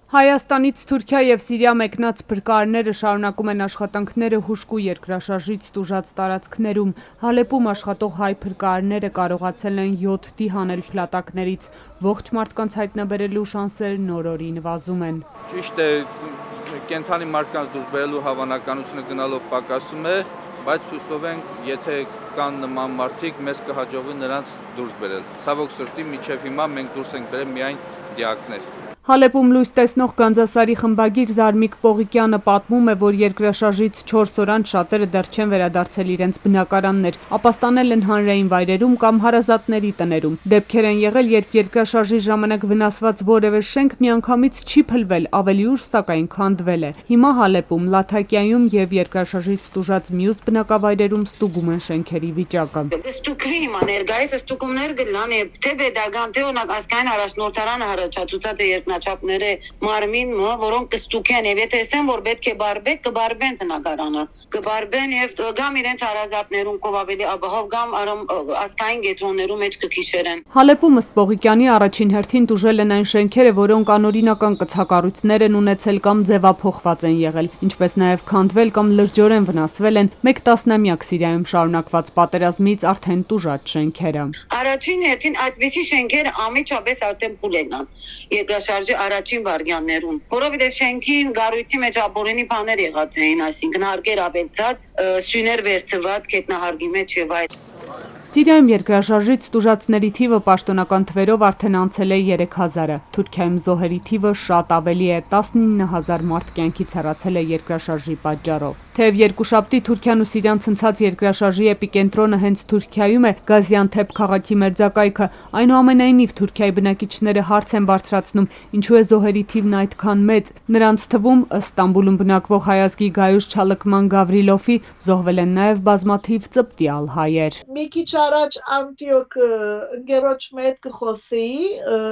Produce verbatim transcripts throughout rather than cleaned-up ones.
Հայաստանից Թուրքիա և Սիրիա մեկնած փրկարարները շարունակում են աշխատանքները հուժկու երկրաշարժից տուժած տարածքներում։ Հալեպում աշխատող հայ փրկարարները կարողացել են յոթ դի հանել փլատակներից։ Ողջ մարդկանց հայտնաբերելու շանսերն օր-օրի նվազում են։ Ճիշտ է, կենդանի մարդկանց դուրս բերելու հավանականությունը գնալով պակասում է, բայց հուսով ենք, եթե կան նման մարդիկ, մեզ կհաջողվի նրանց դուրս բերել։ Ցավոք սրտի, մինչև հիմա մենք դուրս ենք բերել միայն դիակներ։ Հալեպում լույս տեսնող Գանձասարի խմբագիր Զարմիկ Պողիկյանը պատմում է, որ երկրաշարժից չորս օր անց շատերը դեռ չեն վերադարձել իրենց բնակարաններ, ապաստանել են հանրային վայրերում կամ հարազատների տներում։ Դեպքեր են եղել, երբ երկրաշարժի ժամանակ վնասված որևէ շենք միանգամից չի փլվել, ավելի ուշ սակայն քանդվել է։ Հիմա Հալեպում, Լաթակիայում եւ երկրաշարժից տուժած մյուս բնակավայրերում ստուգում են շենքերի վիճակը։ Ստուգվի հիմա ներկայիս ստուգումներ գլան է թե pedagogan թե օրինակ ասկայն առաջնորդարանը հարաճացուցած է երկնաչափները մարմին, որոնք կստուգեն եւ եթե ասեն որ պետք է բարբեք, կբարբեն տնագարանը, կբարբեն եւ գամ իրենց հարազատներում կով ավելի ապահով գամ ասկայն գետրոններում մեջ կքիշերեն։ Հալեպում ըստ Պողիկյանի առաջին հերթին տուժել են այն շենքերը, որոնք անօրինական կցակառույցներ են ունեցել կամ ձևափոխված են եղել, ինչպես նաեւ քանդվել կամ լրջորեն վնասվել են մեկ տասնամյակ Սիրիայում շարունակված պատերազմից արդեն տուժած շենքերը։ Առաջին հերթին այդպիսի շենքերը ամիջապես արդեն փուլեն են երկրաշարժի առաջին վարյաններում, որովհետև շենքին գառույցի մեջ ապօրինի բաներ եղած էին, այսինքն հարկեր ավելցած, սյուներ վերցված գետնահարկի մեջ եւ այլ։ Սիրիայում երկրաշարժից տուժածների թիվը պաշտոնական թվերով արդեն անցել է երեք հազարը։ Թուրքիայում զոհերի թիվը շատ ավելի է, տասնինը հազար մարդ կյանքից հեռացել է երկրաշարժի պատճառով։ Թեև երկուշաբթի Թուրքիան ու Սիրիան ցնցած երկրաշարժի էպիկենտրոնը հենց Թուրքիայում է, Գազիանթեփ քաղաքի մերձակայքը, այնուամենայնիվ Թուրքիայի բնակիչները հարց են բարձրացնում, ինչու է զոհերի թիվն այդքան մեծ։ Նրանց թվում ըստ Ստամբուլում բնակվող հայազգի Գայուշ Չալկման Գավրիլովի զոհվել են նաև բազմաթիվ ծպտյալ հայեր։ Մի քիչ առաջ Անտիոք ընկերոջ հետ կխոսեի,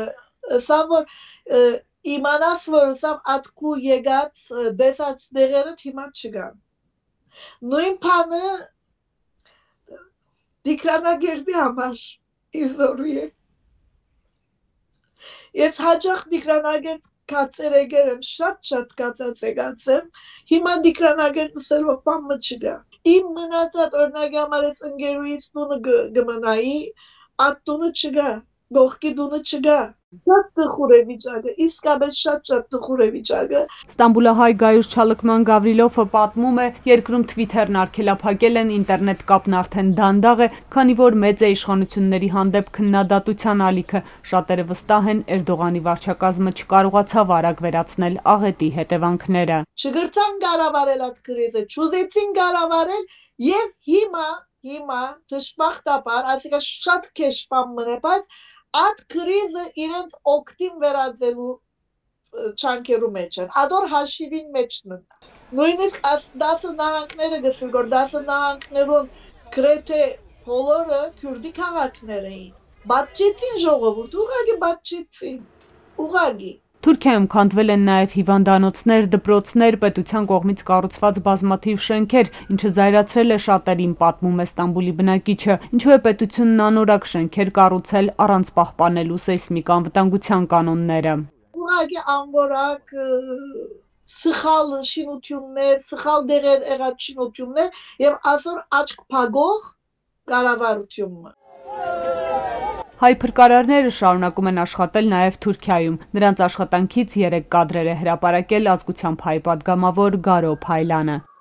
սա որ իմանաս որ սա ատկու եկած դեսած դեղերը հիմա չկան։ Նույն բանը դիկրանագերդի համար իզորի է։ Ես հաջող դիկրանագերդ կացեր եկել եմ, շատ-շատ կացած եկած եմ, հիմա դիկրանագերդ նսելով բամը չկա։ Իմ մնացած օրինակ համար ես ընկերուից տունը գմնայի, այդ տունը չկա, գողքի տունը չկա։ Շատ տխուր է վիճակը, իսկապես շատ-շատ տխուր է վիճակը։ Ստամբուլահայ Գայուշ Չալկման Գավրիլովը պատմում է, երկրում Twitter-ն արգելափակել են, ինտերնետ կապն արդեն դանդաղ է, քանի որ մեծ է իշխանությունների հանդեպ քննադատության ալիքը։ Շատերը վստահ են, Էրդողանի վարչակազմը չկարողացավ արագ վերացնել աղետի հետևանքները։ Չգրցան կառավարել այդ կրիզը, չուզեցին կառավարել եւ հիմա, հիմա դժբախտաբար, այսինքն շատ քեշ բան մնա, բայց այդ կրիզը իրենց օգտին վերածելու չանքերու մեջ են, ադոր հաշիվին մեջն են։ Նույնիսկ դասը նահանգները գսել, որ դասը նահանգներուն գրեթե բոլորը քուրդի քաղաքներ էին։ Բաճեցին ժողովուրդ, ուղղակի բաճեցին, ուղղակի։ Թուրքիայում քանդվել են նաև հիվանդանոցներ, դպրոցներ, պետության կողմից կառուցված բազմաթիվ շենքեր, ինչը զայրացրել է շատերին, պատմում է Ստամբուլի բնակիչը, ինչու է պետությունն անորակ շենքեր կառուցել առանց պահպանելու սեյսմիկ անվտանգության կանոնները։ Ուղղակի անորակ սխալ շինություններ, սխալ դեղեր եղած շինություններ եւ այսօր աչք փակող կառավարությունը։ Հայ փրկարարները շարունակում են աշխատել նաև Թուրքիայում։ Նրանց աշխատանքից երեք կադրեր է հրապարակել ազգությամբ հայ պատգամավոր Գարո Փայլանը։